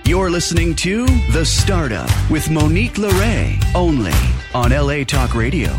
You're listening to The Startup with Monique LeRae, only on LA Talk Radio.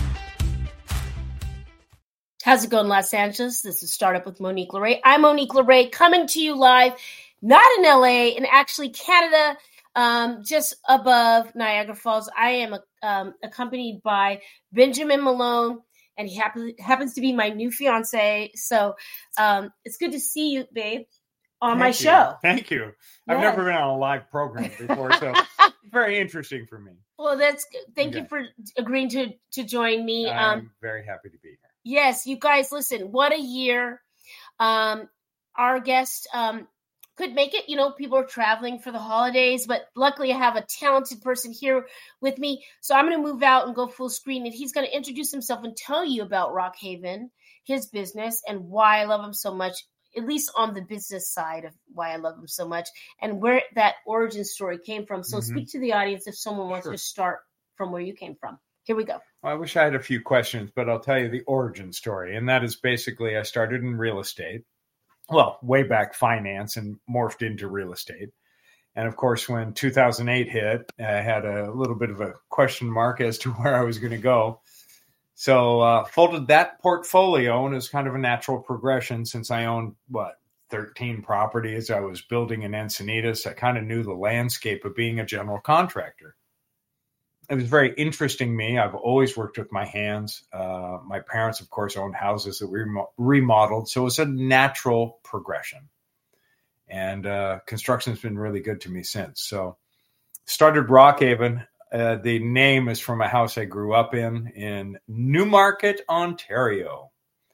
How's it going, Los Angeles? This is Startup with Monique LeRae. I'm Monique LeRae, coming to you live, not in LA, in actually Canada, just above Niagara Falls. I am accompanied by Benjamin Malone, and he happens to be my new fiance. So it's good to see you, babe, on my show. Thank you. I've never been on a live program before, so very interesting for me. Well, that's good. Thank you for agreeing to join me. I'm very happy to be here. Yes, you guys, listen, what a year. Our guest could make it. You know, people are traveling for the holidays, but luckily I have a talented person here with me. So I'm going to move out and go full screen, and he's going to introduce himself and tell you about Rockhaven, his business, and why I love him so much, at least on the business side of why I love him so much, and where that origin story came from. So speak to the audience if someone wants to start from where you came from. Here we go. Well, I wish I had a few questions, but I'll tell you the origin story. And that is basically I started in real estate. Well, way back finance and morphed into real estate. And of course, when 2008 hit, I had a little bit of a question mark as to where I was going to go. So folded that portfolio, and it was kind of a natural progression since I owned, 13 properties. I was building in Encinitas. I kind of knew the landscape of being a general contractor. It was very interesting to me. I've always worked with my hands. My parents, of course, owned houses that we remodeled. So it was a natural progression. And construction has been really good to me since. So started Rockhaven. The name is from a house I grew up in Newmarket, Ontario.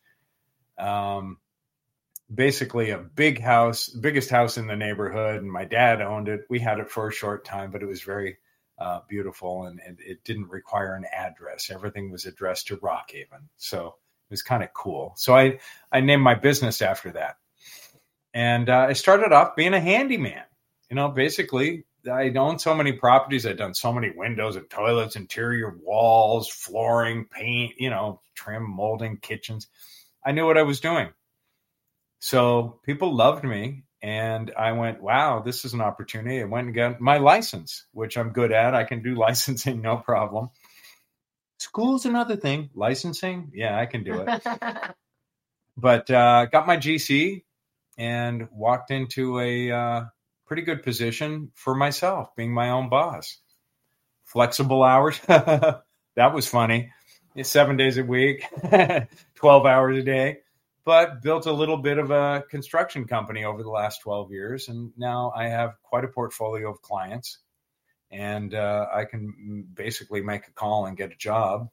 Basically a big house, biggest house in the neighborhood. And my dad owned it. We had it for a short time, but it was very beautiful, and it didn't require an address. Everything was addressed to Rockhaven. So it was kind of cool. So I named my business after that. And I started off being a handyman. You know, basically, I'd owned so many properties. I'd done so many windows and toilets, interior walls, flooring, paint, trim, molding, kitchens. I knew what I was doing. So people loved me. And I went, wow, this is an opportunity. I went and got my license, which I'm good at. I can do licensing, no problem. School's another thing. Licensing, yeah, I can do it. But got my GC and walked into a pretty good position for myself, being my own boss. Flexible hours. That was funny. 7 days a week, 12 hours a day. But built a little bit of a construction company over the last 12 years. And now I have quite a portfolio of clients. And I can basically make a call and get a job.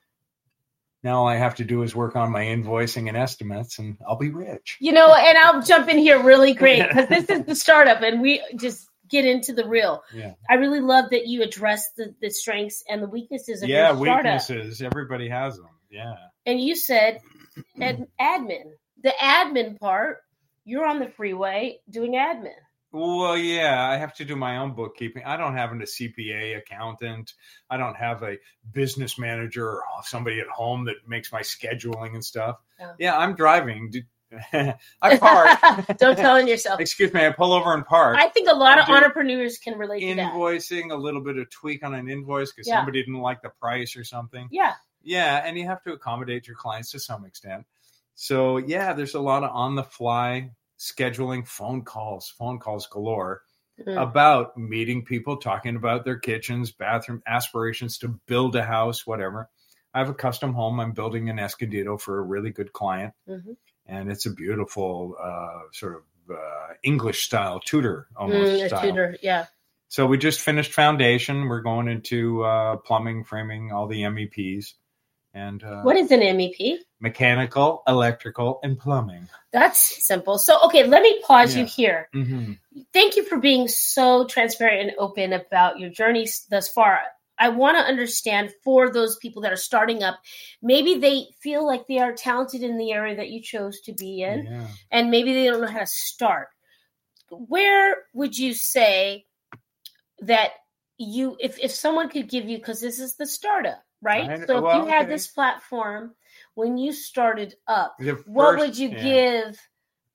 Now all I have to do is work on my invoicing and estimates, and I'll be rich. And I'll jump in here really great, because this is the startup, and we just get into the real. Yeah. I really love that you address the strengths and the weaknesses of your startup. Yeah, weaknesses. Everybody has them. Yeah. And you said admin. The admin part, you're on the freeway doing admin. Well, yeah, I have to do my own bookkeeping. I don't have a CPA accountant. I don't have a business manager or somebody at home that makes my scheduling and stuff. Oh. Yeah, I'm driving. I park. Don't tell on yourself. Excuse me, I pull over and park. I think a lot of entrepreneurs can relate to that. Invoicing, a little bit of tweak on an invoice because somebody didn't like the price or something. Yeah. Yeah, and you have to accommodate your clients to some extent. So, yeah, there's a lot of on-the-fly scheduling phone calls galore about meeting people, talking about their kitchens, bathroom, aspirations to build a house, whatever. I have a custom home I'm building in Escondido for a really good client, and it's a beautiful sort of English-style Tudor almost style. Tudor, yeah. So we just finished foundation. We're going into plumbing, framing, all the MEPs. And what is an MEP? Mechanical, electrical, and plumbing. That's simple. So, okay, let me pause you here. Mm-hmm. Thank you for being so transparent and open about your journey thus far. I want to understand, for those people that are starting up, maybe they feel like they are talented in the area that you chose to be in, and maybe they don't know how to start. Where would you say that if someone could give you, because this is the startup, right? So if you had this platform when you started up, what would you give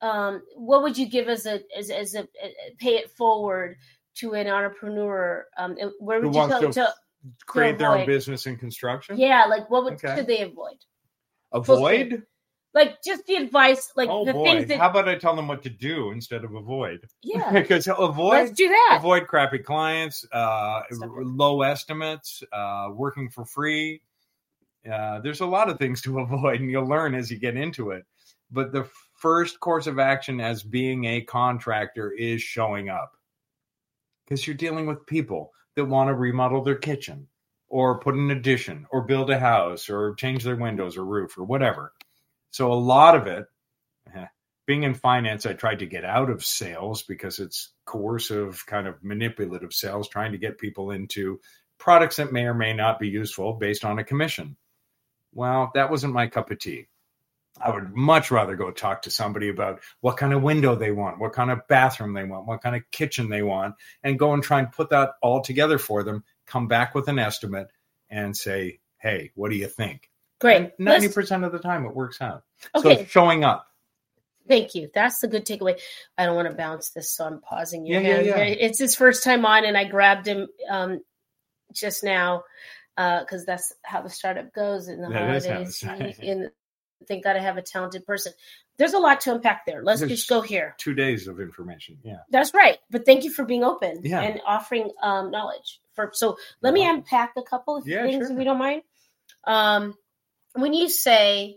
what would you give as a pay it forward to an entrepreneur? Where would you tell to create their own business in construction? Yeah, like what should they avoid? Avoid? Like just the advice, like things that. How about I tell them what to do instead of avoid? Yeah, because let's do that. Avoid crappy clients, low estimates, working for free. There's a lot of things to avoid, and you'll learn as you get into it. But the first course of action as being a contractor is showing up, because you're dealing with people that want to remodel their kitchen, or put an addition, or build a house, or change their windows or roof, or whatever. So a lot of it, being in finance, I tried to get out of sales because it's coercive, kind of manipulative sales, trying to get people into products that may or may not be useful based on a commission. Well, that wasn't my cup of tea. I would much rather go talk to somebody about what kind of window they want, what kind of bathroom they want, what kind of kitchen they want, and go and try and put that all together for them, come back with an estimate and say, hey, what do you think? Great. And 90% of the time it works out. Okay. So showing up. Thank you. That's the good takeaway. I don't want to bounce this, so I'm pausing you. Yeah. It's his first time on, and I grabbed him just now because that's how the startup goes in the holidays. And thank God I have a talented person. There's a lot to unpack there. Let's just go here. 2 days of information. Yeah, that's right. But thank you for being open and offering knowledge. So let me unpack a couple of things, if we don't mind. When you say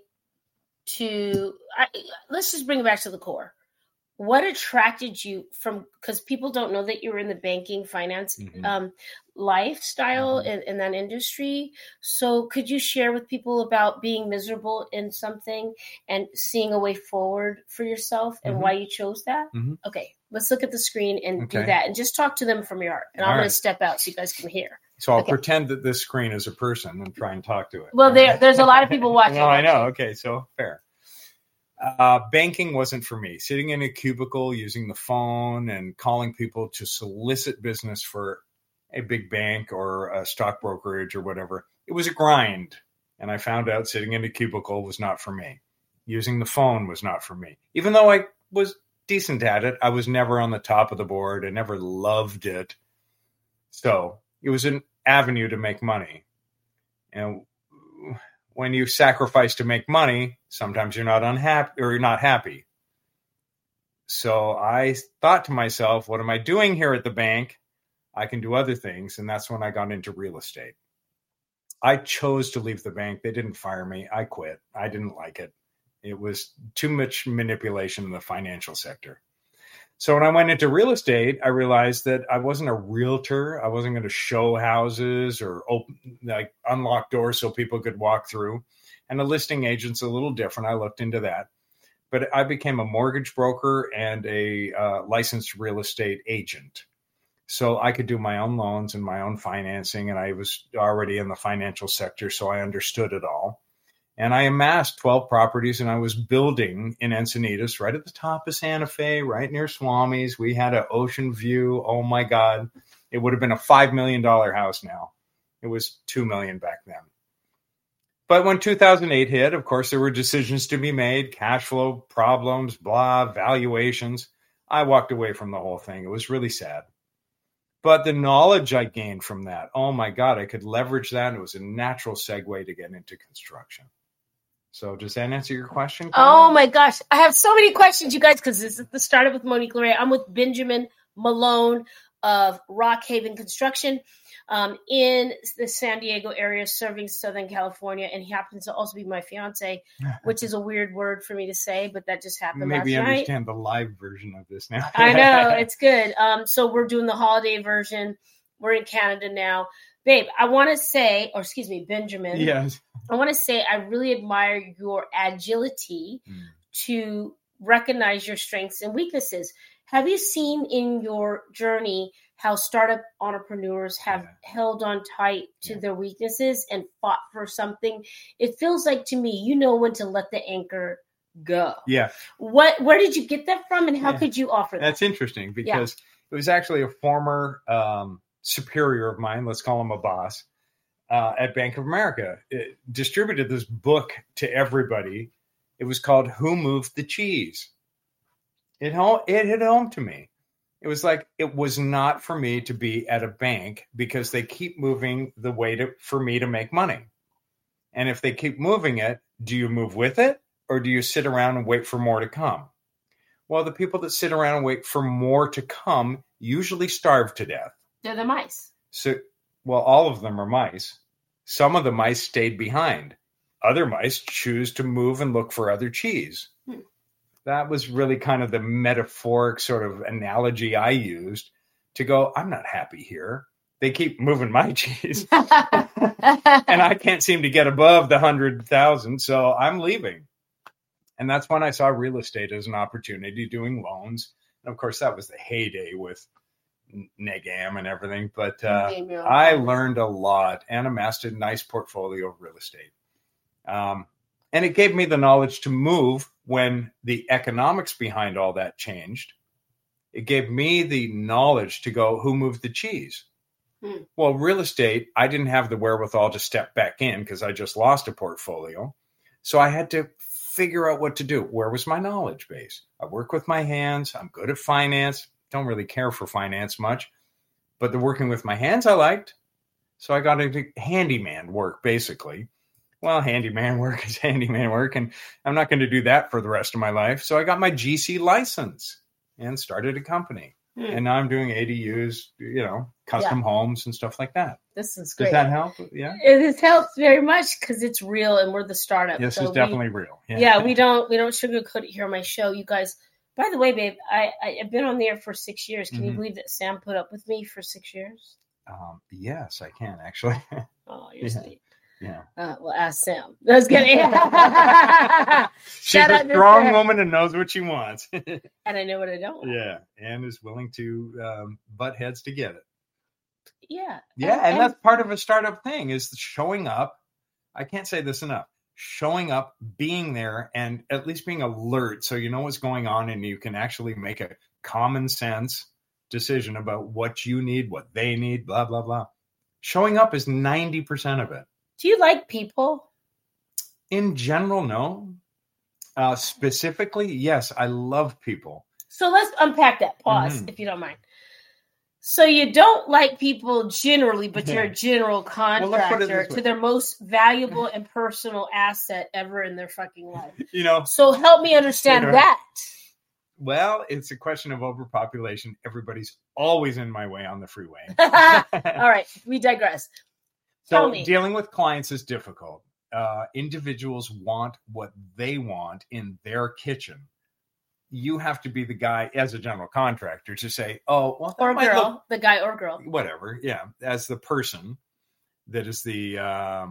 let's just bring it back to the core. What attracted you because people don't know that you were in the banking finance lifestyle in that industry. So could you share with people about being miserable in something and seeing a way forward for yourself and why you chose that? Okay, let's look at the screen and do that and just talk to them from your heart. And I'm going to step out so you guys can hear. So I'll pretend that this screen is a person and try and talk to it. Well, there's a lot of people watching. No, I know. Okay, so fair. Banking wasn't for me. Sitting in a cubicle, using the phone and calling people to solicit business for a big bank or a stock brokerage or whatever. It was a grind. And I found out sitting in a cubicle was not for me. Using the phone was not for me. Even though I was decent at it, I was never on the top of the board. I never loved it. So it was an avenue to make money. And when you sacrifice to make money, sometimes you're not unhappy or you're not happy. So I thought to myself, what am I doing here at the bank? I can do other things. And that's when I got into real estate. I chose to leave the bank. They didn't fire me. I quit. I didn't like it. It was too much manipulation in the financial sector. So when I went into real estate, I realized that I wasn't a realtor. I wasn't going to show houses or unlock doors so people could walk through. And a listing agent's a little different. I looked into that. But I became a mortgage broker and a licensed real estate agent. So I could do my own loans and my own financing. And I was already in the financial sector, so I understood it all. And I amassed 12 properties, and I was building in Encinitas, right at the top of Santa Fe, right near Swami's. We had an ocean view. Oh, my God. It would have been a $5 million house now. It was $2 million back then. But when 2008 hit, of course, there were decisions to be made, cash flow problems, blah, valuations. I walked away from the whole thing. It was really sad. But the knowledge I gained from that, oh, my God, I could leverage that. And it was a natural segue to get into construction. So does that answer your question, Carmen? Oh, my gosh. I have so many questions, you guys, because this is the Startup with Monique Laurier. I'm with Benjamin Malone of Rock Haven Construction in the San Diego area, serving Southern California. And he happens to also be my fiance, which is a weird word for me to say, but that just happened last night. Maybe understand the live version of this now. I know. It's good. So we're doing the holiday version. We're in Canada now. Babe, I want to say, Benjamin. Yes. I want to say I really admire your agility to recognize your strengths and weaknesses. Have you seen in your journey how startup entrepreneurs have held on tight to their weaknesses and fought for something? It feels like to me, you know when to let the anchor go. Yeah. Where did you get that from, and how could you offer that? That's interesting because it was actually a former superior of mine, let's call him a boss, at Bank of America. It distributed this book to everybody. It was called Who Moved the Cheese? It hit home to me. It was like, it was not for me to be at a bank because they keep moving the way for me to make money. And if they keep moving it, do you move with it or do you sit around and wait for more to come? Well, the people that sit around and wait for more to come usually starve to death. They're the mice. So, well, all of them are mice. Some of the mice stayed behind. Other mice choose to move and look for other cheese. That was really kind of the metaphoric sort of analogy I used to go, I'm not happy here. They keep moving my cheese. And I can't seem to get above the 100,000, so I'm leaving. And that's when I saw real estate as an opportunity, doing loans. And of course, that was the heyday with Negam and everything. But I learned a lot and amassed a nice portfolio of real estate. And it gave me the knowledge to move when the economics behind all that changed. It gave me the knowledge to go, who moved the cheese? Well, real estate, I didn't have the wherewithal to step back in because I just lost a portfolio. So I had to figure out what to do. Where was my knowledge base? I work with my hands. I'm good at finance. Don't really care for finance much. But the working with my hands I liked. So I got into handyman work, basically. Well, handyman work is handyman work, and I'm not going to do that for the rest of my life. So I got my GC license and started a company. And now I'm doing ADUs, custom homes and stuff like that. This is great. Does that help? Yeah. It helps very much because it's real and we're the startup. This is definitely real. Yeah, we don't sugarcoat it here on my show. You guys, by the way, babe, I've been on the air for 6 years. Can you believe that Sam put up with me for 6 years? Yes, I can actually. Oh, you're sweet. Yeah. Well, ask Sam. Let's get it. She's a strong woman and knows what she wants. And I know what I don't want. Yeah. And is willing to butt heads to get it. Yeah. Yeah. And that's part of a startup thing is showing up. I can't say this enough. Showing up, being there, and at least being alert so you know what's going on and you can actually make a common sense decision about what you need, what they need, blah, blah, blah. Showing up is 90% of it. Do you like people? In general, no. Specifically, yes, I love people. So let's unpack that. Pause, if you don't mind. So you don't like people generally, but you're a general contractor to their most valuable and personal asset ever in their fucking life. So help me understand that. Well, it's a question of overpopulation. Everybody's always in my way on the freeway. All right, we digress. So dealing with clients is difficult. Individuals want what they want in their kitchen. You have to be the guy as a general contractor to say, oh, well, or girl, the guy or girl, whatever. Yeah. As the person that is the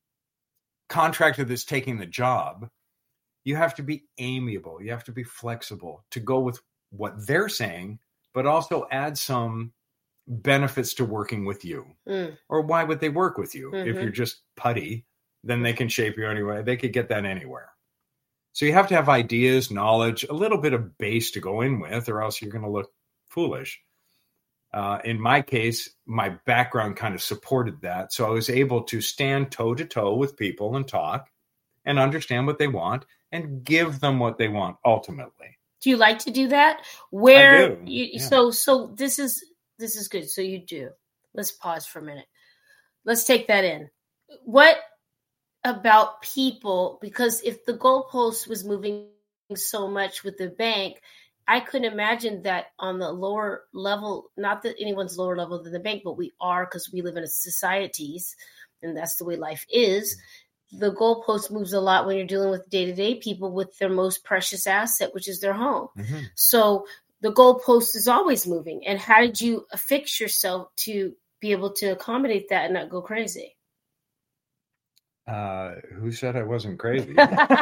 contractor that's taking the job, you have to be amiable. You have to be flexible to go with what they're saying, but also add some benefits to working with you. Or why would they work with you? If you're just putty, then they can shape you anyway. They could get that anywhere. So you have to have ideas, knowledge, a little bit of base to go in with, or else you're going to look foolish. In my case, my background kind of supported that. So I was able to stand toe to toe with people and talk and understand what they want and give them what they want ultimately. Do you like to do that? Where I do. So this is good. So you do. Let's pause for a minute. Let's take that in. What about people? Because if the goalpost was moving so much with the bank, I couldn't imagine that on the lower level, not that anyone's lower level than the bank, but we are because we live in societies and that's the way life is. The goalpost moves a lot when you're dealing with day-to-day people with their most precious asset, which is their home. So the goalpost is always moving. And how did you affix yourself to be able to accommodate that and not go crazy? Who said I wasn't crazy?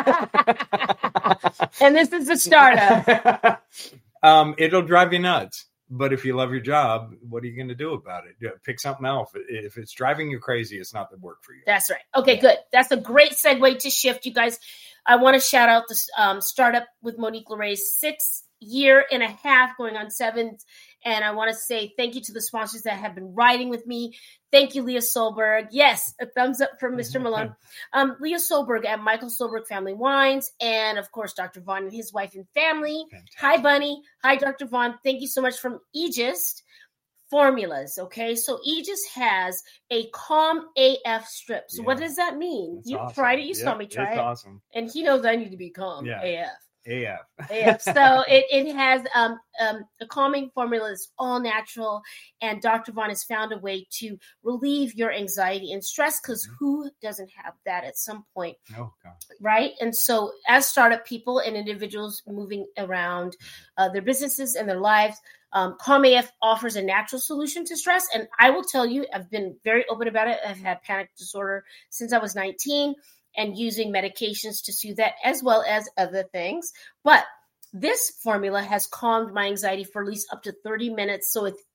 And this is a startup. It'll drive you nuts. But if you love your job, what are you going to do about it? Pick something else. If it's driving you crazy, it's not the work for you. That's right. Okay, good. That's a great segue to shift. You guys, I want to shout out the Startup with Monique Laray's 6.5 years going on 7th And I want to say thank you to the sponsors that have been riding with me. Thank you, Leah Solberg. Yes, a thumbs up for Mr. Malone. Leah Solberg at Michael Solberg Family Wines. And, of course, Dr. Vaughn and his wife and family. Fantastic. Hi, Bunny. Hi, Dr. Vaughn. Thank you so much from Aegis Formulas. Okay, so Aegis has a Calm AF strip. So what does that mean? That's you awesome. Tried it. You saw me try it. It's awesome. And he knows I need to be calm AF. AF. So it has a calming formula that's all natural, and Dr. Vaughn has found a way to relieve your anxiety and stress, because who doesn't have that at some point? Oh, God. Right? And so as startup people and individuals moving around their businesses and their lives, Calm AF offers a natural solution to stress. And I will tell you, I've been very open about it. I've had panic disorder since I was 19. And using medications to soothe that, as well as other things. But this formula has calmed my anxiety for at least up to 30 minutes. So it's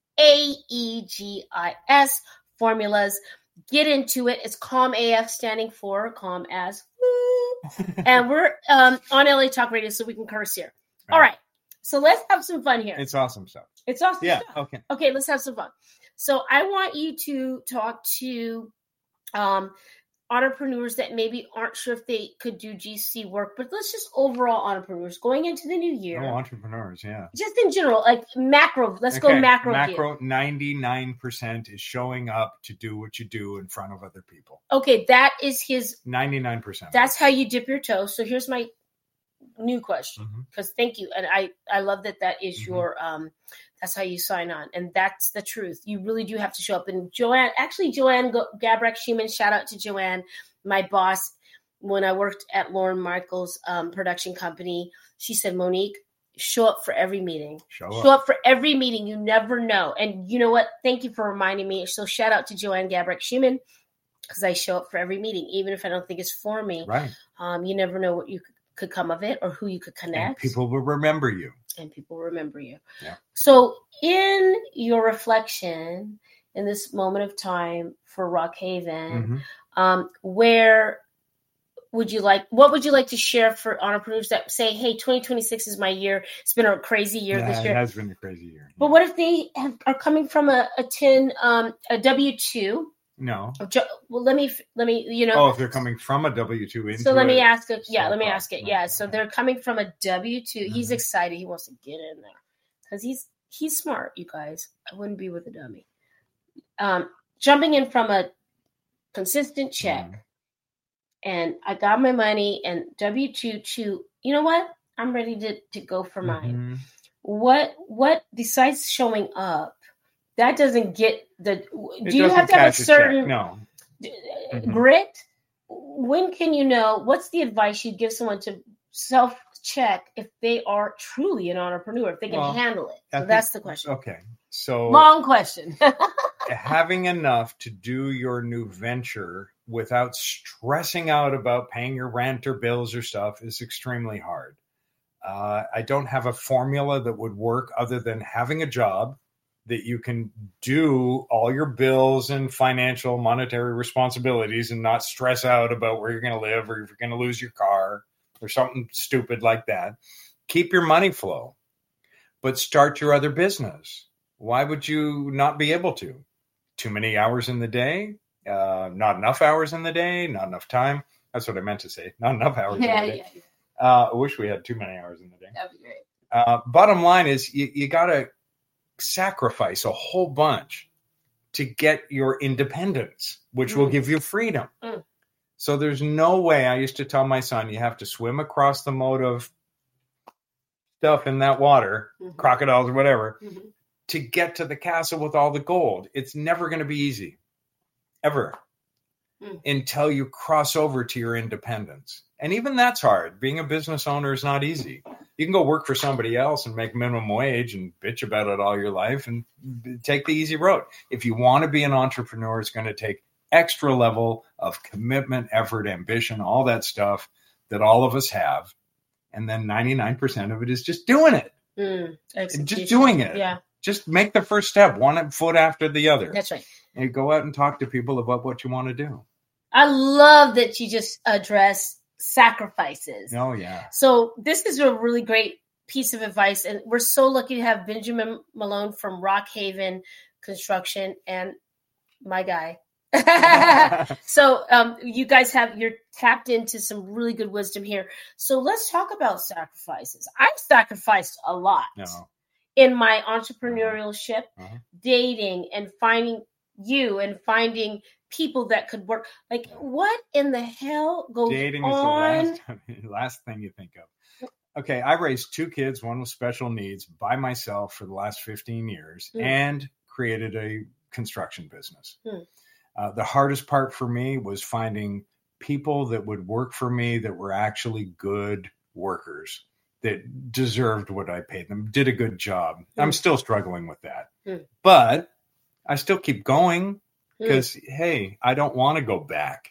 AEGIS Formulas. Get into it. It's Calm AF, standing for Calm as Woo. And we're on LA Talk Radio, so we can curse here. All right. So let's have some fun here. It's awesome stuff. It's awesome stuff. Okay. Okay, let's have some fun. So I want you to talk to entrepreneurs that maybe aren't sure if they could do GC work, but let's just overall entrepreneurs going into the new year. Oh, entrepreneurs, yeah. Just in general, like macro. Let's go macro. Macro, 99% is showing up to do what you do in front of other people. Okay, that is his 99%. That's how you dip your toe. So here's my new question, because thank you, and I love that is your that's how you sign on, and that's the truth. You really do have to show up. And Joanne Gabrek-Schumann, shout out to Joanne, my boss when I worked at Lauren Michaels production company. She said, Monique, show up for every meeting. Show up for every meeting. You never know. And you know what? Thank you for reminding me. So shout out to Joanne Gabrek-Schumann, because I show up for every meeting, even if I don't think it's for me. Right. You never know what you could come of it or who you could connect. And people will remember you. Yeah. So in your reflection in this moment of time for Rock Haven, what would you like to share for entrepreneurs that say, hey, 2026 is my year. It's been a crazy year this year. It has been a crazy year. But what if they are coming from a W-2? No. Well, let me, Oh, if they're coming from a W-2 into so let me ask it. Yeah, so let me ask it. Yeah, so they're coming from a W-2. He's excited. He wants to get in there because he's smart, you guys. I wouldn't be with a dummy. Jumping in from a consistent check, and I got my money and W-2 to, you know what? I'm ready to go for mine. What besides showing up? That doesn't get the. Do you have to have a certain grit? When can you know? What's the advice you'd give someone to self-check if they are truly an entrepreneur, if they can handle it? So that's the question. Okay, so long question. Having enough to do your new venture without stressing out about paying your rent or bills or stuff is extremely hard. I don't have a formula that would work other than having a job that you can do all your bills and financial monetary responsibilities and not stress out about where you're going to live or if you're going to lose your car or something stupid like that. Keep your money flow, but start your other business. Why would you not be able to? Too many hours in the day? Not enough hours in the day? Not enough time? That's what I meant to say. Not enough hours in the day. I wish we had too many hours in the day. That'd be great. Bottom line is you got to sacrifice a whole bunch to get your independence, which will give you freedom. So there's no way. I used to tell my son, you have to swim across the moat of stuff in that water, crocodiles or whatever, to get to the castle with all the gold. It's never going to be easy, ever, until you cross over to your independence. And even that's hard. Being a business owner is not easy. You can go work for somebody else and make minimum wage and bitch about it all your life and take the easy road. If you want to be an entrepreneur, it's going to take extra level of commitment, effort, ambition, all that stuff that all of us have. And then 99% of it is just doing it. Just doing it. Yeah. Just make the first step, one foot after the other. That's right. And go out and talk to people about what you want to do. I love that you just address sacrifices. Oh, yeah. So this is a really great piece of advice. And we're so lucky to have Benjamin Malone from Rock Haven Construction and my guy. So you guys you're tapped into some really good wisdom here. So let's talk about sacrifices. I've sacrificed a lot in my entrepreneurship, dating and finding you and finding people that could work. Like, what in the hell goes dating on? Is the last thing you think of. Okay, I raised 2 kids, one with special needs, by myself for the last 15 years and created a construction business. The hardest part for me was finding people that would work for me that were actually good workers, that deserved what I paid them, did a good job. I'm still struggling with that. But I still keep going because, hey, I don't want to go back.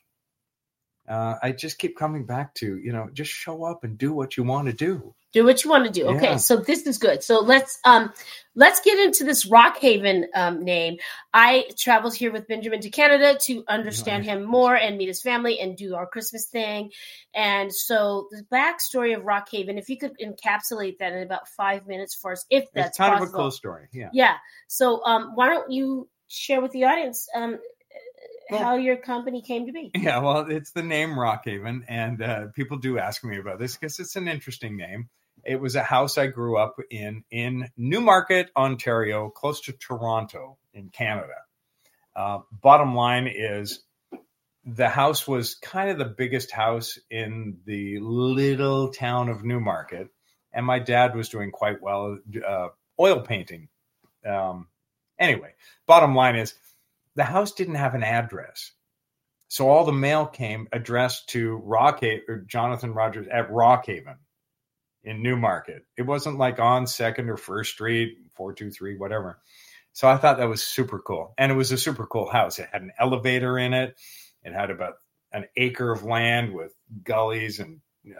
I just keep coming back to, just show up and do what you want to do. Do what you want to do. Okay, so this is good. So let's get into this Rock Haven name. I traveled here with Benjamin to Canada to understand him more and meet his family and do our Christmas thing. And so the backstory of Rock Haven, if you could encapsulate that in about 5 minutes for us, if that's possible. It's kind of a cool story. Yeah. So why don't you share with the audience how your company came to be? Yeah, well, it's the name Rock Haven, and people do ask me about this because it's an interesting name. It was a house I grew up in Newmarket, Ontario, close to Toronto in Canada. Bottom line is the house was kind of the biggest house in the little town of Newmarket, and my dad was doing quite well, oil painting. Anyway, bottom line is the house didn't have an address. So all the mail came addressed to Jonathan Rogers at Rock Haven in Newmarket. It wasn't like on 2nd or 1st Street, 423, whatever. So I thought that was super cool. And it was a super cool house. It had an elevator in it. It had about an acre of land with gullies and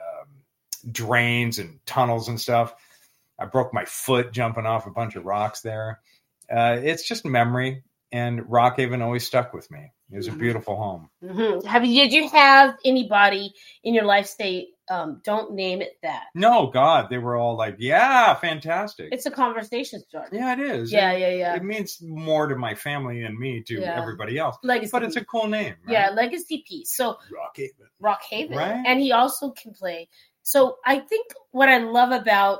drains and tunnels and stuff. I broke my foot jumping off a bunch of rocks there. It's just memory. And Rock Haven always stuck with me. It was a beautiful home. Did you have anybody in your life say, don't name it that? No, God. They were all like, yeah, fantastic. It's a conversation starter. Yeah, it is. Yeah. It means more to my family and me to everybody else. Legacy but it's a cool name, right? Yeah, legacy piece. So Rock Haven. Right? And he also can play. So I think what I love about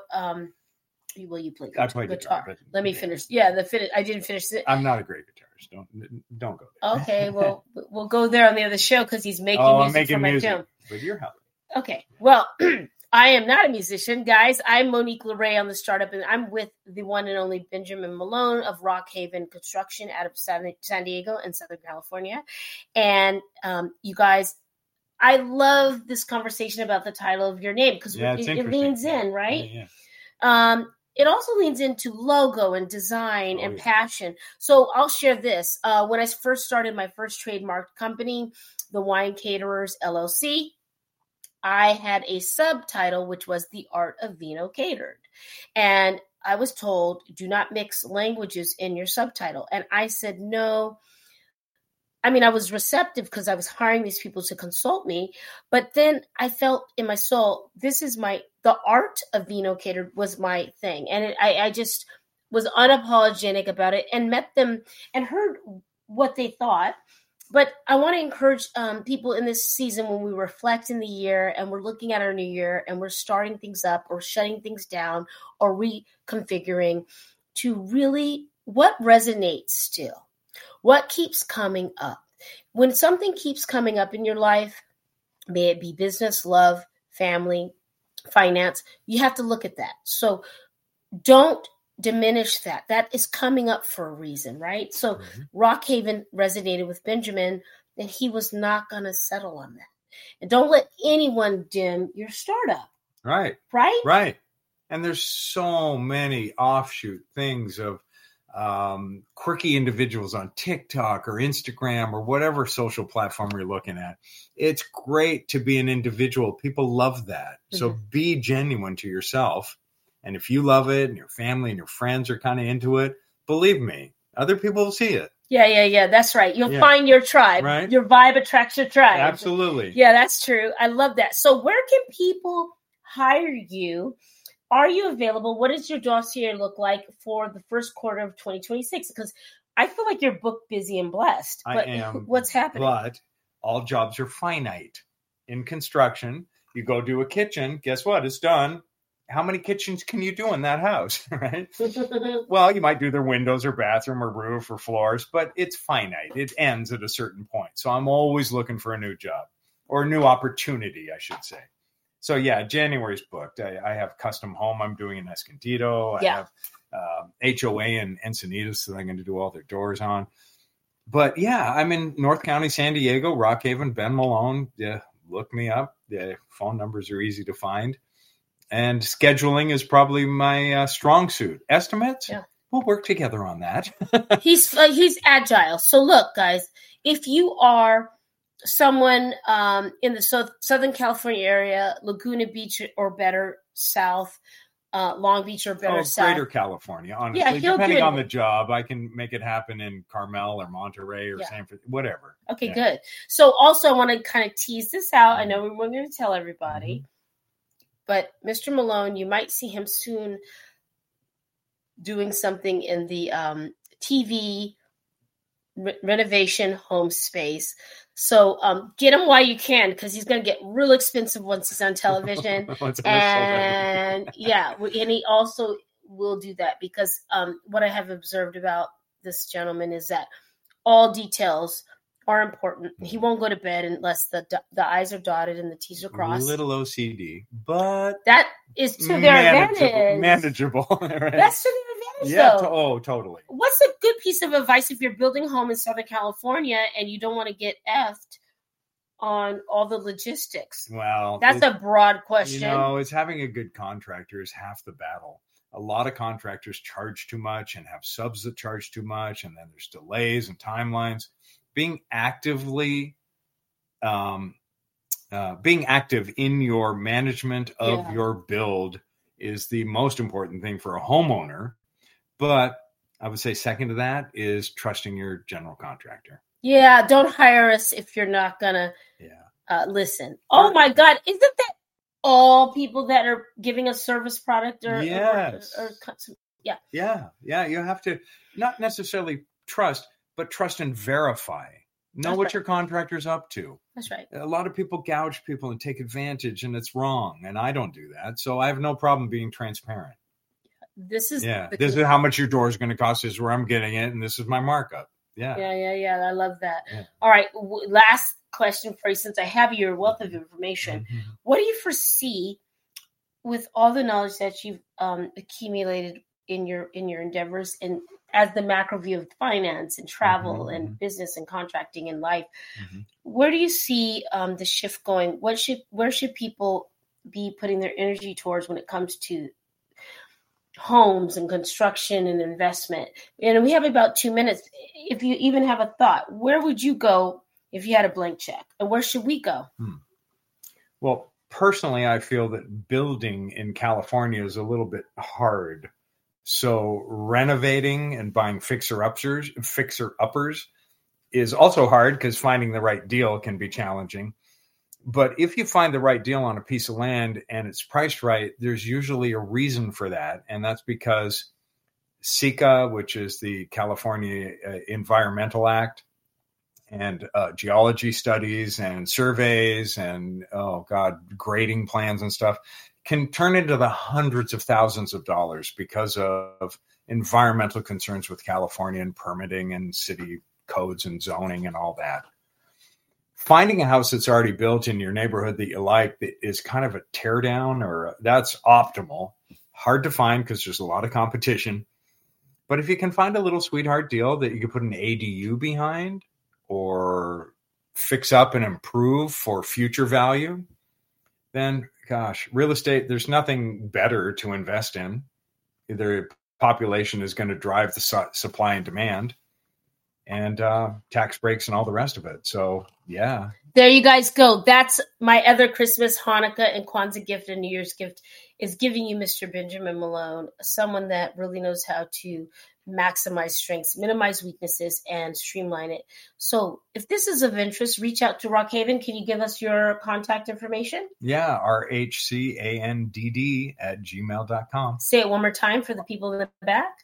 will you play guitar? I play guitar. But, let me finish. I didn't finish it. I'm not a great guitarist. Don't go there. Okay, well, we'll go there on the other show because he's making music for my film. But you're helping. Okay, well, I am not a musician, guys. I'm Monique LeRae on the startup, and I'm with the one and only Benjamin Malone of Rock Haven Construction out of San Diego in Southern California. And you guys, I love this conversation about the title of your name because it leans in, right? Yeah. It also leans into logo and design and passion. So I'll share this. When I first started my first trademark company, the Wine Caterers LLC, I had a subtitle, which was The Art of Vino Catered. And I was told, do not mix languages in your subtitle. And I said, no. I mean, I was receptive because I was hiring these people to consult me. But then I felt in my soul, the art of Vino Catered was my thing. And I just was unapologetic about it and met them and heard what they thought. But I want to encourage people in this season when we reflect in the year and we're looking at our new year and we're starting things up or shutting things down or reconfiguring to really what resonates still. What keeps coming up? When something keeps coming up in your life, may it be business, love, family, finance, you have to look at that. So don't diminish that. That is coming up for a reason, right? So Rock Haven resonated with Benjamin, and he was not going to settle on that. And don't let anyone dim your startup. Right. Right? Right. And there's so many offshoot things of quirky individuals on TikTok or Instagram or whatever social platform you're looking at. It's great to be an individual. People love that. So be genuine to yourself. And if you love it and your family and your friends are kind of into it, believe me, other people will see it. Yeah. That's right. You'll find your tribe. Right? Your vibe attracts your tribe. Absolutely. Yeah, that's true. I love that. So where can people hire you Are you available? What does your dossier look like for the first quarter of 2026? Because I feel like you're booked, busy, and blessed. But I am. What's happening? But all jobs are finite. In construction, you go do a kitchen. Guess what? It's done. How many kitchens can you do in that house, right? Well, you might do their windows or bathroom or roof or floors, but it's finite. It ends at a certain point. So I'm always looking for a new job or a new opportunity, I should say. So yeah, January's booked. I have custom home I'm doing in Escondido. Yeah. I have HOA in Encinitas that I'm going to do all their doors on. But yeah, I'm in North County, San Diego, Rockhaven, Ben Malone. Yeah, look me up. The phone numbers are easy to find. And scheduling is probably my strong suit. Estimates? Yeah. We'll work together on that. He's agile. So look, guys, if you are someone in the Southern California area, Laguna Beach or better south, Long Beach or better south. Greater California, honestly. Yeah, depending on the job, I can make it happen in Carmel or Monterey or San Francisco, whatever. Okay, good. So also I want to kind of tease this out. I know we weren't going to tell everybody, but Mr. Malone, you might see him soon doing something in the TV renovation home space. So get him while you can, because he's going to get real expensive once he's on television. And he also will do that because what I have observed about this gentleman is that all details are important. He won't go to bed unless the I's are dotted and the T's are crossed. A little OCD, but that is to their advantage. Manageable. Right? That's to their advantage, though. Totally. What's a good piece of advice if you're building a home in Southern California and you don't want to get effed on all the logistics? Well, that's a broad question. It's having a good contractor is half the battle. A lot of contractors charge too much and have subs that charge too much, and then there's delays and timelines. Being active in your management of your build is the most important thing for a homeowner. But I would say second to that is trusting your general contractor. Yeah, don't hire us if you're not gonna listen. Oh my God, isn't that all people that are giving a service product or yeah. You have to not necessarily trust, but trust and verify. Know what your contractor's up to. That's right. A lot of people gouge people and take advantage, and it's wrong. And I don't do that. So I have no problem being transparent. This is this is how much your door is going to cost. This is where I'm getting it, and this is my markup. Yeah. I love that. Yeah. All right. Last question for you, since I have your wealth of information. Mm-hmm. What do you foresee with all the knowledge that you've accumulated in your endeavors and as the macro view of finance and travel and business and contracting and life? Where do you see the shift going? Where should people be putting their energy towards when it comes to homes and construction and investment? And we have about 2 minutes. If you even have a thought, where would you go if you had a blank check? And where should we go? Well, personally, I feel that building in California is a little bit hard. So renovating and buying fixer-uppers is also hard because finding the right deal can be challenging. But if you find the right deal on a piece of land and it's priced right, there's usually a reason for that. And that's because SECA, which is the California Environmental Act, and geology studies and surveys and, grading plans and stuff can turn into the hundreds of thousands of dollars because of environmental concerns with California and permitting and city codes and zoning and all that. Finding a house that's already built in your neighborhood that you like that is kind of a tear down that's optimal. Hard to find because there's a lot of competition. But if you can find a little sweetheart deal that you can put an ADU behind or fix up and improve for future value, then gosh, real estate, there's nothing better to invest in. The population is going to drive the supply and demand and tax breaks and all the rest of it. So, yeah. There you guys go. That's my other Christmas, Hanukkah, and Kwanzaa gift and New Year's gift is giving you Mr. Benjamin Malone, someone that really knows how to maximize strengths, minimize weaknesses, and streamline it. So if this is of interest, reach out to Rockhaven. Can you give us your contact information? Yeah, rhcandd@gmail.com. Say it one more time for the people in the back.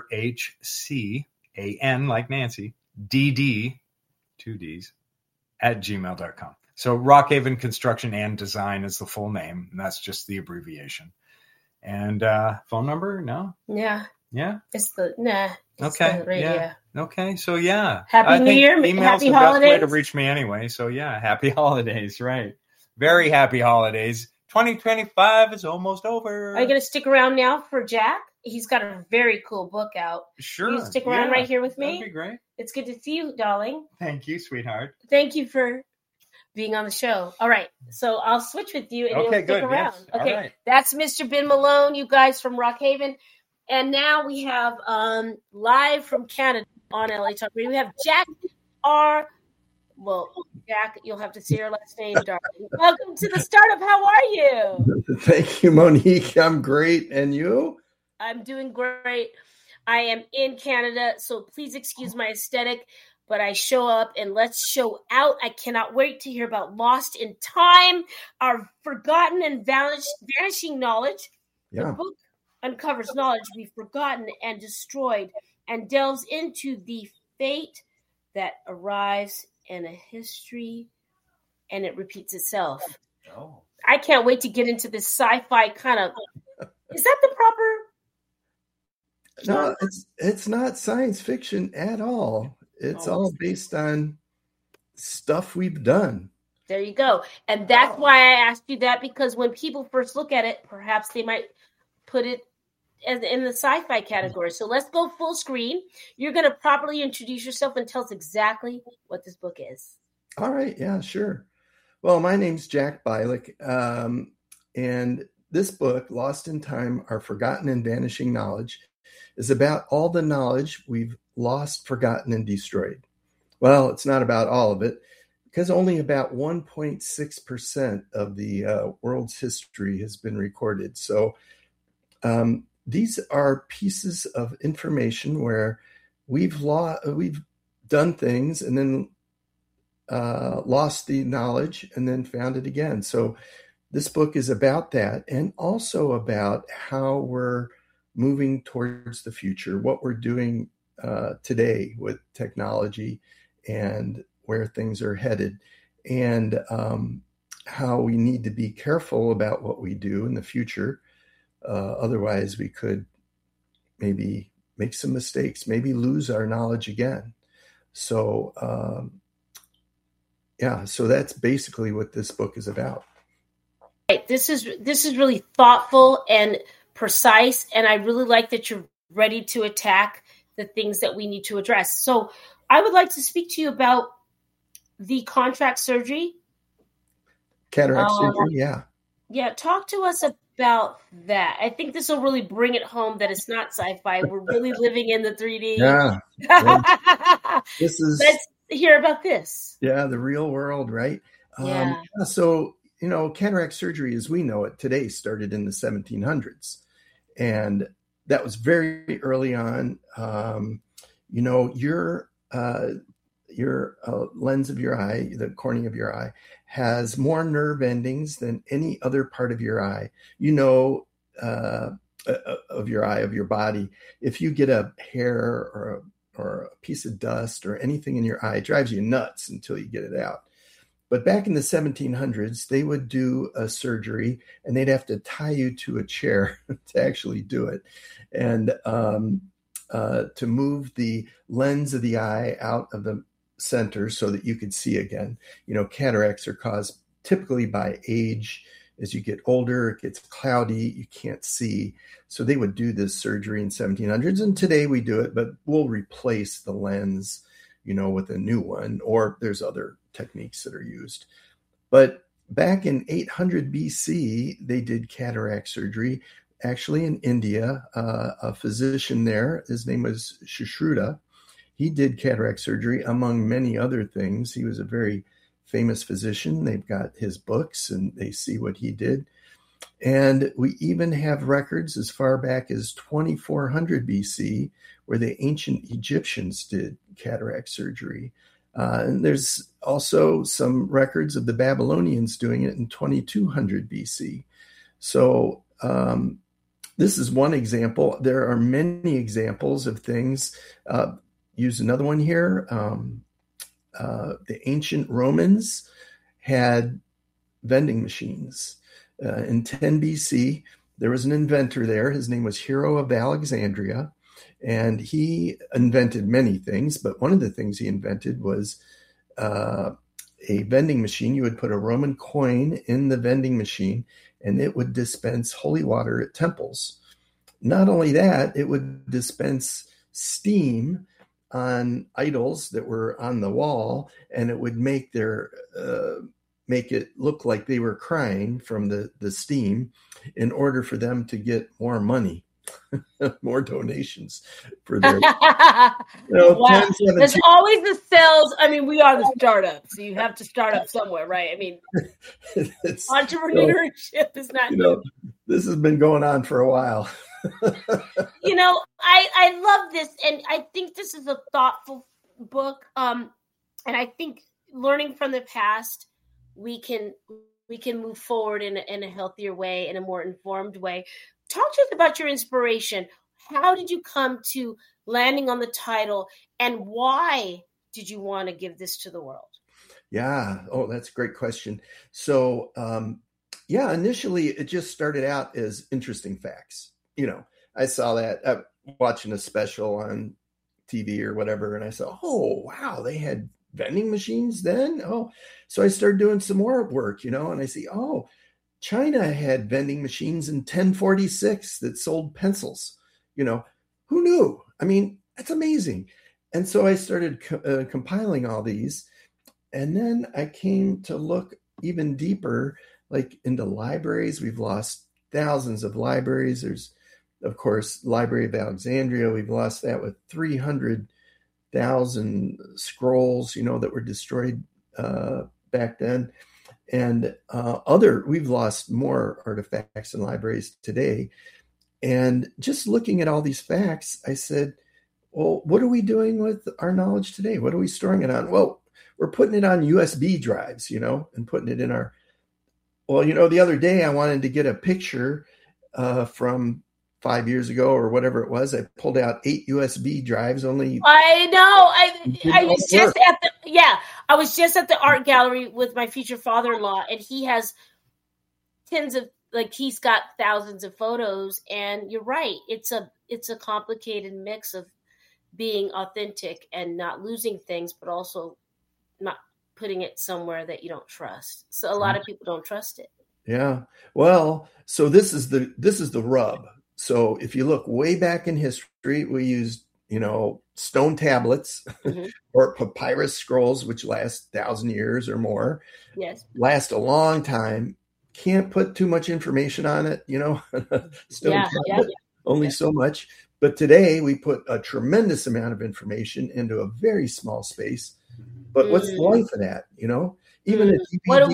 rhcan, like Nancy, dd, 2 Ds, @gmail.com. So Rockhaven Construction and Design is the full name, and that's just the abbreviation. And phone number? No? Yeah. Yeah? It's the, nah. It's Okay. the radio. Yeah. Okay. So, yeah. Happy New Year. Email's Happy the best way holidays. to reach me anyway. So, yeah. Happy holidays. Right. Very happy holidays. 2025 is almost over. Are you going to stick around now for Jack? He's got a very cool book out. Sure. You stick around right here with me? That'd be great. It's good to see you, darling. Thank you, sweetheart. Thank you for being on the show. All right. So I'll switch with you and you'll stick good. around. Yes. Okay. All right. That's Mr. Ben Malone, you guys from Rockhaven. And now we have live from Canada on LA Talk Radio. We have Jack Jack, you'll have to say your last name, darling. Welcome to the startup. How are you? Thank you, Monique. I'm great. And you? I'm doing great. I am in Canada, so please excuse my aesthetic, but I show up and let's show out. I cannot wait to hear about Lost in Time, our forgotten and vanishing knowledge. Yeah. The book uncovers knowledge we've forgotten and destroyed and delves into the fate that arrives in a history and it repeats itself. Oh. I can't wait to get into this sci-fi kind of. Is that the proper? No, it's not science fiction at all. It's all based on stuff we've done. There you go. And that's why I asked you that, because when people first look at it, perhaps they might put it in the sci-fi category. So let's go full screen. You're going to properly introduce yourself and tell us exactly what this book is. All right. Yeah, sure. Well, my name's Jack Bialik. And this book, Lost in Time, Our Forgotten and Vanishing Knowledge, is about all the knowledge we've lost, forgotten, and destroyed. Well, it's not about all of it, because only about 1.6% of the world's history has been recorded. So these are pieces of information where we've done things and then lost the knowledge and then found it again. So this book is about that, and also about how we're moving towards the future, what we're doing today with technology and where things are headed, and how we need to be careful about what we do in the future. Otherwise, we could maybe make some mistakes, maybe lose our knowledge again. So, so that's basically what this book is about. Right. This is really thoughtful and precise, and I really like that you're ready to attack the things that we need to address. So I would like to speak to you about the contract surgery. Cataract surgery, yeah. Yeah, talk to us about that. I think this will really bring it home that it's not sci-fi. We're really living in the 3D. Yeah. This is, let's hear about this. Yeah, the real world, right? Yeah. So, cataract surgery as we know it today started in the 1700s. And that was very early on. Your lens of your eye, the cornea of your eye, has more nerve endings than any other part of your eye. Of your eye, of your body. If you get a hair or a piece of dust or anything in your eye, it drives you nuts until you get it out. But back in the 1700s, they would do a surgery and they'd have to tie you to a chair to actually do it. And to move the lens of the eye out of the center so that you could see again. Cataracts are caused typically by age. As you get older, it gets cloudy, you can't see. So they would do this surgery in 1700s. And today we do it, but we'll replace the lens, with a new one, or there's other techniques that are used. But back in 800 BC, they did cataract surgery. Actually, in India, a physician there, his name was Sushruta. He did cataract surgery, among many other things. He was a very famous physician. They've got his books and they see what he did. And we even have records as far back as 2400 BC where the ancient Egyptians did cataract surgery. And there's also some records of the Babylonians doing it in 2200 BC. So this is one example. There are many examples of things. Use another one here. The ancient Romans had vending machines. In 10 BC, there was an inventor there. His name was Hero of Alexandria, and he invented many things, but one of the things he invented was a vending machine. You would put a Roman coin in the vending machine, and it would dispense holy water at temples. Not only that, it would dispense steam on idols that were on the wall, and it would make it look like they were crying from the steam in order for them to get more money, more donations for their. Wow. There's always the sales. I mean, we are the startup, so you have to start up somewhere, right? I mean, entrepreneurship is not. This has been going on for a while. I love this, and I think this is a thoughtful book. And I think learning from the past, we can move forward in a healthier way, in a more informed way. Talk to us about your inspiration. How did you come to landing on the title, and why did you want to give this to the world? Yeah. Oh, that's a great question. So, initially it just started out as interesting facts. I saw that watching a special on TV or whatever, and I saw, oh, wow, they had vending machines then? Oh, so I started doing some more work, and I see, oh, China had vending machines in 1046 that sold pencils. Who knew? I mean, that's amazing. And so I started compiling all these. And then I came to look even deeper, like into libraries. We've lost thousands of libraries. There's, of course, Library of Alexandria. We've lost that with 300,000 scrolls, that were destroyed back then. And we've lost more artifacts in libraries today. And just looking at all these facts, I said, well, what are we doing with our knowledge today? What are we storing it on? Well, we're putting it on USB drives, and putting it in our, the other day I wanted to get a picture from 5 years ago or whatever it was. I pulled out 8 USB drives only. I know. I was just at the art gallery with my future father-in-law, and he has he's got thousands of photos, and you're right. It's a complicated mix of being authentic and not losing things, but also not putting it somewhere that you don't trust. So a lot of people don't trust it. Yeah. Well, so this is the rub. So if you look way back in history, we used, stone tablets or papyrus scrolls, which last 1,000 years or more. Yes. Last a long time. Can't put too much information on it, stone tablet, only so much. But today we put a tremendous amount of information into a very small space. But what's the life of that, Even a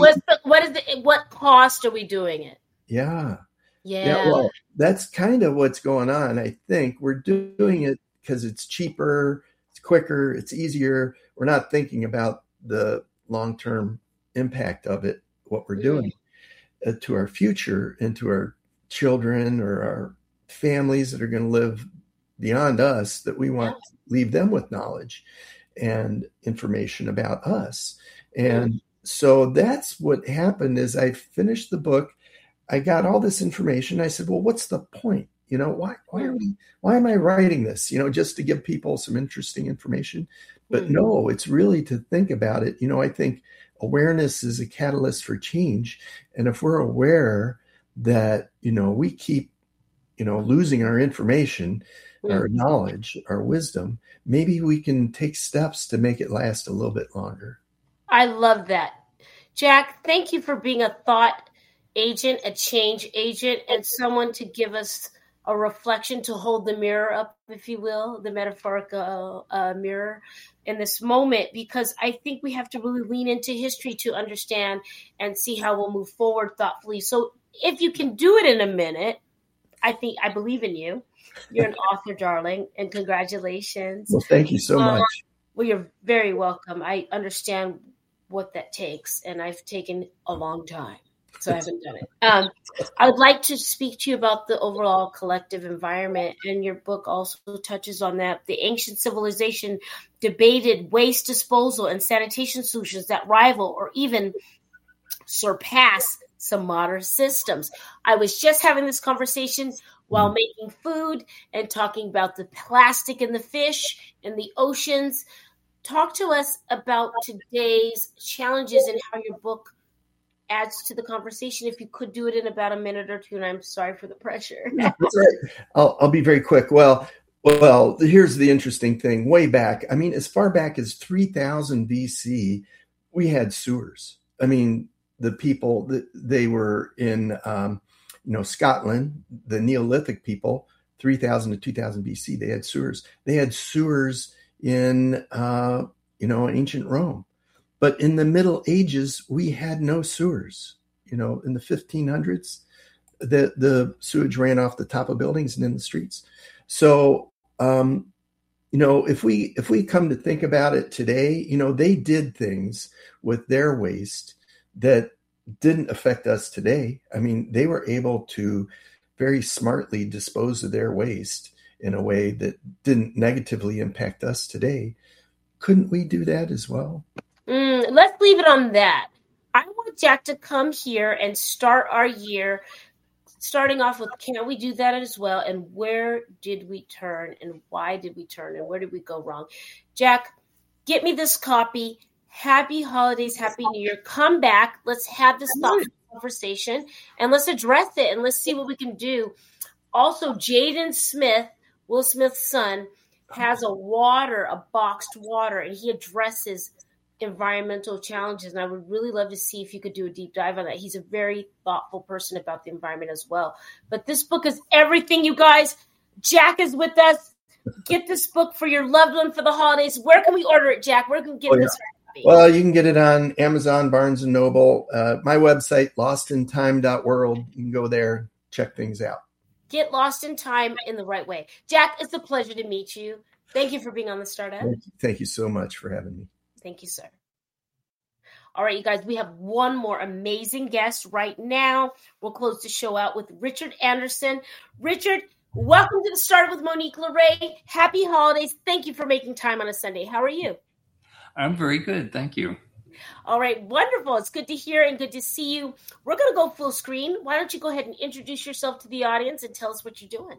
DVD, what cost are we doing it? Yeah. Well, that's kind of what's going on. I think we're doing it because it's cheaper, it's quicker, it's easier. We're not thinking about the long-term impact of it, what we're doing to our future and to our children or our families that are going to live beyond us, that we want to leave them with knowledge and information about us. And so that's what happened. Is I finished the book. I got all this information. I said, well, what's the point? Why am I writing this? Just to give people some interesting information. But no, it's really to think about it. I think awareness is a catalyst for change. And if we're aware that, we keep, losing our information, our knowledge, our wisdom, maybe we can take steps to make it last a little bit longer. I love that. Jack, thank you for being a thought agent, a change agent, and someone to give us a reflection, to hold the mirror up, if you will, the metaphorical mirror in this moment, because I think we have to really lean into history to understand and see how we'll move forward thoughtfully. So if you can do it in a minute, I believe in you. You're an author, darling, and congratulations. Well, thank you so much. Well, you're very welcome. I understand what that takes, and I've taken a long time, so I haven't done it. I would like to speak to you about the overall collective environment, and your book also touches on that. The ancient civilization debated waste disposal and sanitation solutions that rival or even surpass some modern systems. I was just having this conversation while making food and talking about the plastic in the fish and the oceans. Talk to us about today's challenges and how your book adds to the conversation. If you could do it in about a minute or two, and I'm sorry for the pressure. That's right. I'll be very quick. Well, here's the interesting thing. Way back, I mean, as far back as 3000 BC, we had sewers. I mean, the people that they were in, Scotland, the Neolithic people, 3000 to 2000 BC, they had sewers. They had sewers in, ancient Rome. But in the Middle Ages, we had no sewers. In the 1500s, the sewage ran off the top of buildings and in the streets. So, if we come to think about it today, they did things with their waste that didn't affect us today. I mean, they were able to very smartly dispose of their waste in a way that didn't negatively impact us today. Couldn't we do that as well? Let's leave it on that. I want Jack to come here and start our year, starting off with, can we do that as well? And where did we turn and why did we turn and where did we go wrong? Jack, get me this copy. Happy holidays, happy New Year. Come back. Let's have this thoughtful conversation and let's address it and let's see what we can do. Also, Jaden Smith, Will Smith's son, has a boxed water, and he addresses environmental challenges. And I would really love to see if you could do a deep dive on that. He's a very thoughtful person about the environment as well. But this book is everything, you guys. Jack is with us. Get this book for your loved one for the holidays. Where can we order it, Jack? Where can we get this? Well, you can get it on Amazon, Barnes & Noble, my website, lostintime.world. You can go there, check things out. Get lost in time in the right way. Jack, it's a pleasure to meet you. Thank you for being on the Startup. Thank you so much for having me. Thank you, sir. All right, you guys, we have one more amazing guest right now. We'll close the show out with Richard Anderson. Richard, welcome to the Startup with Monique LeRae. Happy holidays. Thank you for making time on a Sunday. How are you? I'm very good. Thank you. All right. Wonderful. It's good to hear and good to see you. We're going to go full screen. Why don't you go ahead and introduce yourself to the audience and tell us what you're doing?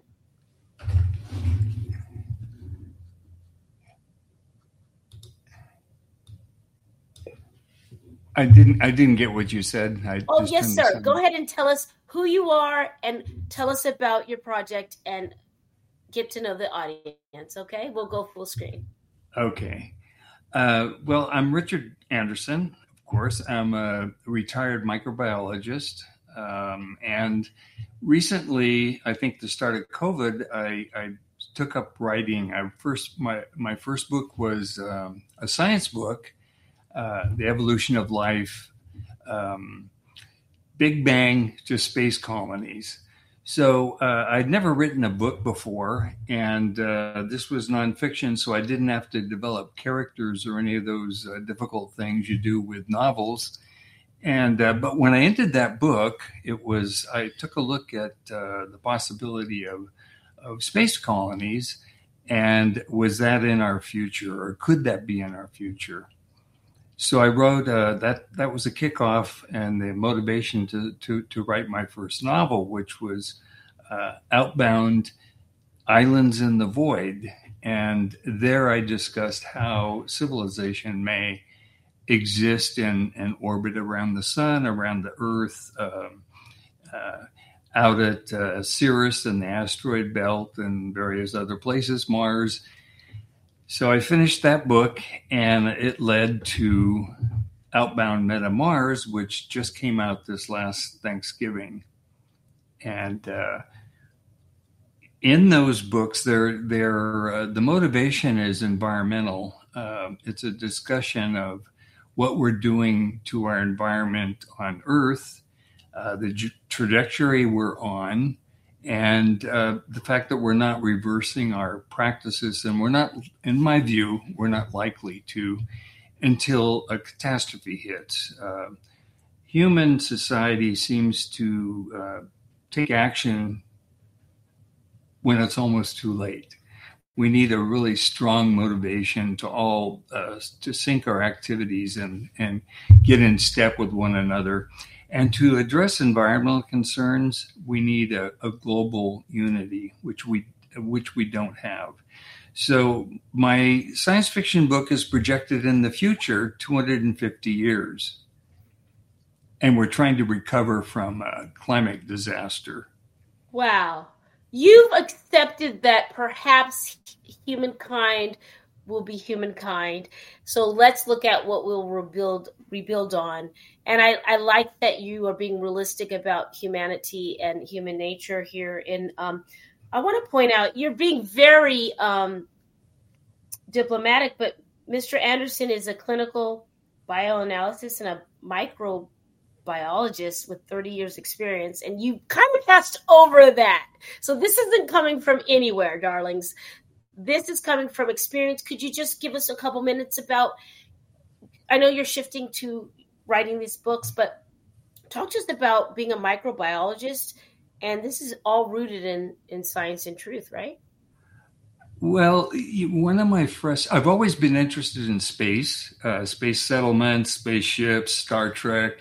I didn't get what you said. Yes, sir. Go ahead and tell us who you are and tell us about your project and get to know the audience. Okay. We'll go full screen. Okay. Well, I'm Richard Anderson, of course. I'm a retired microbiologist. And recently, I think the start of COVID, I took up writing. My first book was a science book, The Evolution of Life, Big Bang to Space Colonies. So I'd never written a book before, and this was nonfiction, so I didn't have to develop characters or any of those difficult things you do with novels. And but when I entered that book, I took a look at the possibility of space colonies, and was that in our future, or could that be in our future? So I wrote that was a kickoff and the motivation to write my first novel, which was Outbound: Islands in the Void. And there I discussed how civilization may exist in orbit around the sun, around the Earth, out at Sirius and the asteroid belt and various other places, Mars. So I finished that book, and it led to Outbound Meta Mars, which just came out this last Thanksgiving. And in those books, the motivation is environmental. It's a discussion of what we're doing to our environment on Earth, the trajectory we're on, and the fact that we're not reversing our practices, and we're not, in my view, we're not likely to until a catastrophe hits. Human society seems to take action when it's almost too late. We need a really strong motivation to all to sync our activities and get in step with one another. And to address environmental concerns, we need a global unity, which we don't have. So my science fiction book is projected in the future, 250 years. And we're trying to recover from a climate disaster. Wow. You've accepted that perhaps humankind will be humankind. So let's look at what we'll rebuild on. And I like that you are being realistic about humanity and human nature here. And I want to point out, you're being very diplomatic, but Mr. Anderson is a clinical bioanalyst and a microbiologist with 30 years experience, and you kind of passed over that. So this isn't coming from anywhere, darlings. This is coming from experience. Could you just give us a couple minutes about, I know you're shifting to writing these books, but talk to us about being a microbiologist, and this is all rooted in science and truth, right? Well, one of my I've always been interested in space, space settlements, spaceships, Star Trek,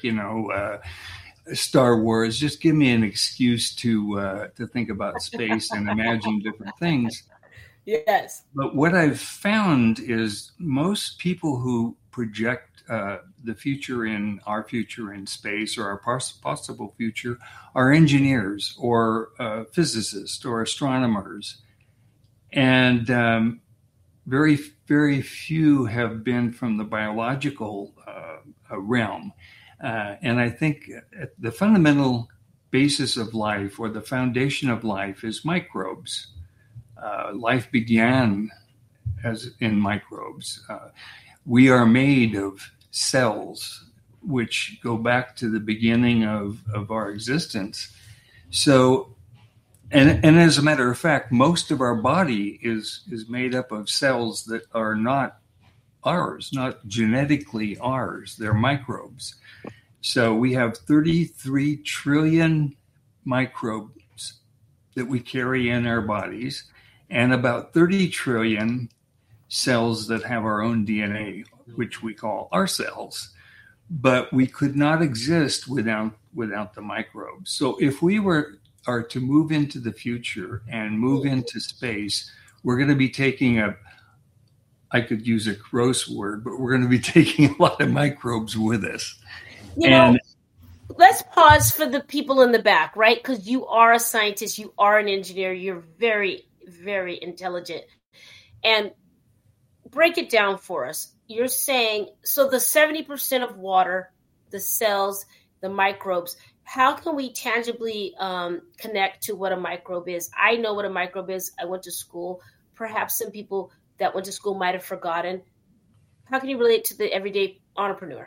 Star Wars. Just give me an excuse to think about space and imagine different things. Yes. But what I've found is most people who project the future in our future in space, or our possible future, are engineers or physicists or astronomers. And very, very few have been from the biological realm. And I think the fundamental basis of life, or the foundation of life, is microbes. Life began as in microbes. We are made of cells, which go back to the beginning of our existence. So, and as a matter of fact, most of our body is made up of cells that are not ours, not genetically ours. They're microbes. So we have 33 trillion microbes that we carry in our bodies, and about 30 trillion cells that have our own DNA, which we call our cells. But we could not exist without the microbes. So if we are to move into the future and move into space, we're going to be taking I could use a gross word, but we're going to be taking a lot of microbes with us. Let's pause for the people in the back, right? Because you are a scientist, you are an engineer, you're very, very intelligent. And break it down for us. You're saying, so the 70% of water, the cells, the microbes, how can we tangibly connect to what a microbe is? I know what a microbe is. I went to school. Perhaps some people that went to school might have forgotten. How can you relate to the everyday entrepreneur?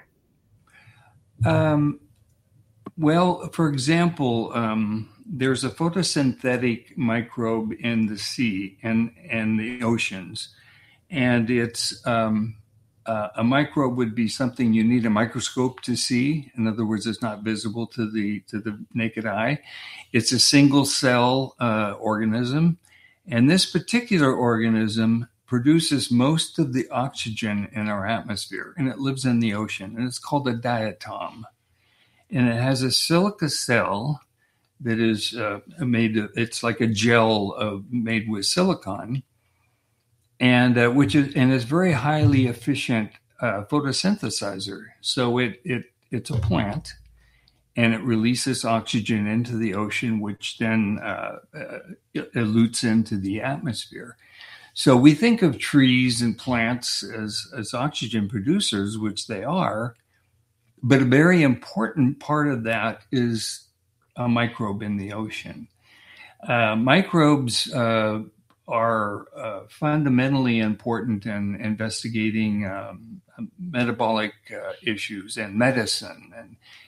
Well, for example, there's a photosynthetic microbe in the sea and the oceans. And it's a microbe would be something you need a microscope to see. In other words, it's not visible to the naked eye. It's a single cell organism. And this particular organism produces most of the oxygen in our atmosphere, and it lives in the ocean. And it's called a diatom. And it has a silica cell that is it's like a gel made with silicon. And is very highly efficient photosynthesizer. So it's a plant, and it releases oxygen into the ocean, which then elutes into the atmosphere. So we think of trees and plants as oxygen producers, which they are, but a very important part of that is a microbe in the ocean. Microbes are fundamentally important in investigating metabolic issues and medicine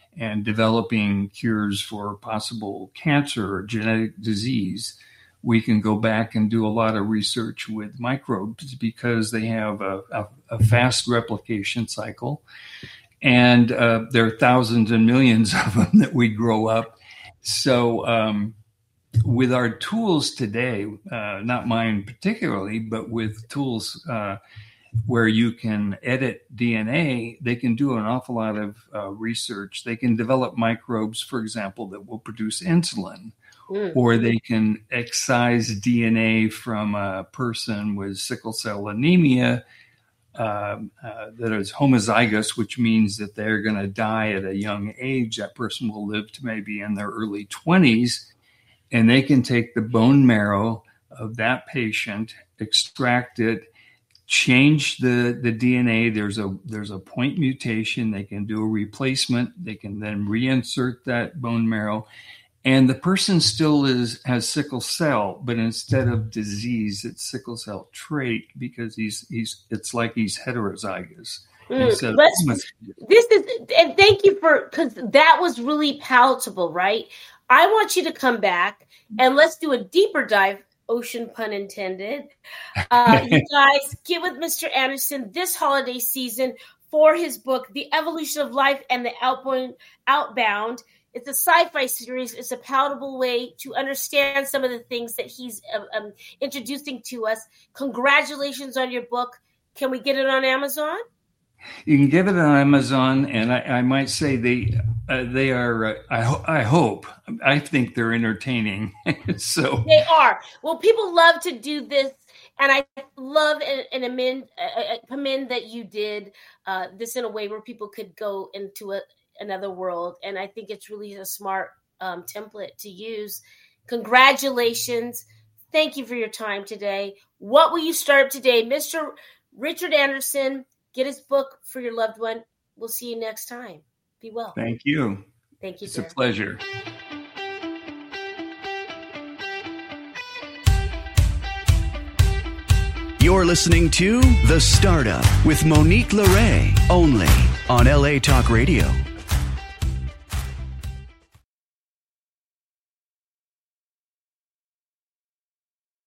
and developing cures for possible cancer or genetic disease, we can go back and do a lot of research with microbes because they have a fast replication cycle. And there are thousands and millions of them that we grow up. So with our tools today, not mine particularly, but with tools where you can edit DNA, they can do an awful lot of research. They can develop microbes, for example, that will produce insulin. Or they can excise DNA from a person with sickle cell anemia that is homozygous, which means that they're going to die at a young age. That person will live to maybe in their early 20s, and they can take the bone marrow of that patient, extract it, change the DNA. There's a point mutation. They can do a replacement. They can then reinsert that bone marrow. And the person still has sickle cell, but instead of disease, it's sickle cell trait because it's like he's heterozygous. And thank you because that was really palatable, right? I want you to come back and let's do a deeper dive, ocean pun intended. You guys get with Mr. Anderson this holiday season for his book, The Evolution of Life and the Outbound. It's a sci-fi series. It's a palatable way to understand some of the things that he's introducing to us. Congratulations on your book. Can we get it on Amazon? You can get it on Amazon, and I might say they are. I hope. I think they're entertaining. So they are. Well, people love to do this, and I love and commend that you did this in a way where people could go into another world. And I think it's really a smart template to use. Congratulations. Thank you for your time today. What will you start today? Mr. Richard Anderson, get his book for your loved one. We'll see you next time. Be well. Thank you. Thank you, It's sir. a pleasure. You're listening to The Startup with Monique LeRae, only on LA Talk Radio.